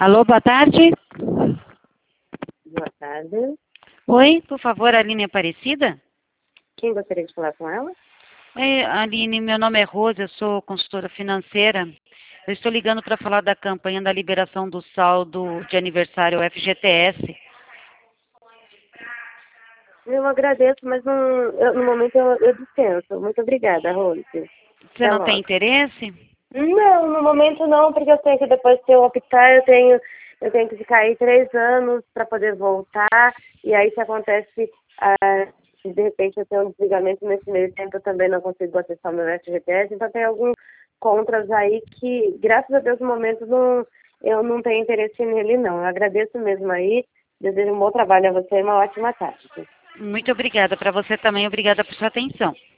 Alô, boa tarde. Boa tarde. Oi, por favor, Aline Aparecida? Quem gostaria de falar com ela? Oi, Aline, meu nome é Rose, eu sou consultora financeira. Eu estou ligando para falar da campanha da liberação do saldo de aniversário FGTS. Eu agradeço, mas no momento eu dispenso. Muito obrigada, Rose. Você Até não tem logo. interesse? Não, no momento não, porque eu sei que depois que eu optar, eu tenho que ficar aí 3 anos para poder voltar. E aí se acontece, se de repente eu tenho um desligamento nesse meio tempo, eu também não consigo acessar o meu FGTS. Então tem alguns contras aí que, graças a Deus, no momento eu não tenho interesse nele, não. Eu agradeço mesmo aí. Desejo um bom trabalho a você e uma ótima tarde. Muito obrigada. Para você também, obrigada por sua atenção.